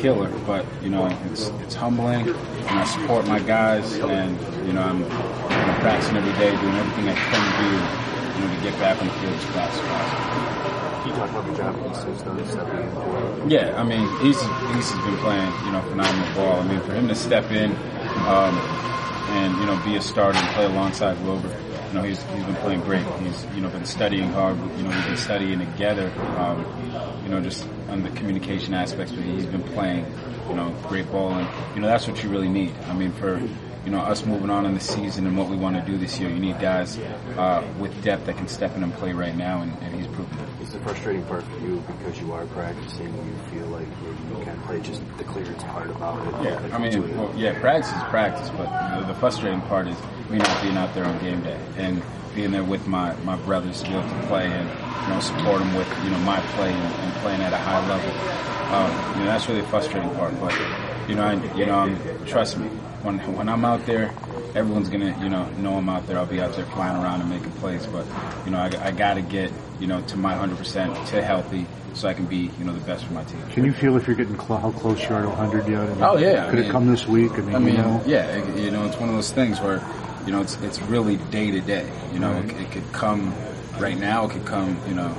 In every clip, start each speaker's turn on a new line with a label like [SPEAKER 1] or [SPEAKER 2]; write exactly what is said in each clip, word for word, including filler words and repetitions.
[SPEAKER 1] killer, but you know, it's it's humbling, and I support my guys, and you know, I'm, I'm practicing every day, doing everything I can do, you know, to get back on the field as fast as possible.
[SPEAKER 2] Can you talk about the job Issa's done stepping in for?
[SPEAKER 1] Yeah, I mean, he's he's been playing, you know, phenomenal ball. I mean, for him to step in um, and you know be a starter and play alongside Wilbur. You know, he's he's been playing great. He's you know been studying hard. You know, we've been studying together. Um, you know, just on the communication aspects, but he's been playing. You know, great ball, and you know that's what you really need. I mean, for you know us moving on in the season and what we want to do this year, you need guys uh, with depth that can step in and play right now, and, and he's proven it.
[SPEAKER 2] It's the frustrating part for you because you are practicing. You feel like you can't play. Just the clearance part about it.
[SPEAKER 1] Yeah,
[SPEAKER 2] like
[SPEAKER 1] I mean, well, yeah, practice is practice, but you know, the frustrating part is me not being out there on game day and being there with my, my brothers to be able to play and you know support them with you know my play and, and playing at a high level. Um, you know that's really the frustrating part. But you know, I, you know, I'm, trust me, when when I'm out there, everyone's gonna you know know I'm out there. I'll be out there flying around and making plays. But you know, I, I got to get you know to my one hundred percent to healthy so I can be you know the best for my team.
[SPEAKER 3] Can you feel if you're getting cl- how close you are to one hundred yet? I mean,
[SPEAKER 1] oh yeah,
[SPEAKER 3] could
[SPEAKER 1] I
[SPEAKER 3] it
[SPEAKER 1] mean,
[SPEAKER 3] come this week? I mean,
[SPEAKER 1] I mean
[SPEAKER 3] you know?
[SPEAKER 1] yeah, it, you know, it's one of those things where you know it's it's really day to day. You know,
[SPEAKER 3] Right.
[SPEAKER 1] it, it could come right now. It could come you know.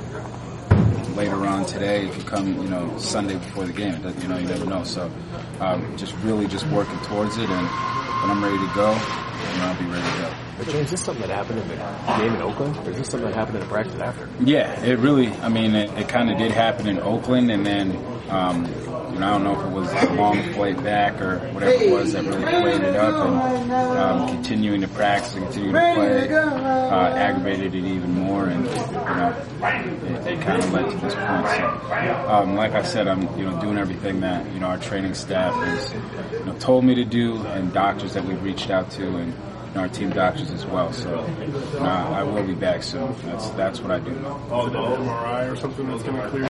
[SPEAKER 1] later on today, it could come, you know, Sunday before the game. You know, you never know. So, um, just really just working towards it, and when I'm ready to go, you know, I'll be ready to go.
[SPEAKER 2] But James, is this something that happened in the game in Oakland, or is this something that happened in the practice after?
[SPEAKER 1] Yeah, it really, I mean, it, it kind of did happen in Oakland, and then, um, you know, I don't know if it was a long play back or whatever it was that really played it up, and um, continuing to practice and continuing to play uh, aggravated it even more, and, you know, it, it kind of led to this point. So, um, like I said, I'm, you know, doing everything that, you know, our training staff has, you know, told me to do, and doctors that we've reached out to, and our team doctors as well, so uh, I will be back soon. That's that's what I do.
[SPEAKER 4] Oh, the M R I or something that's going to clear.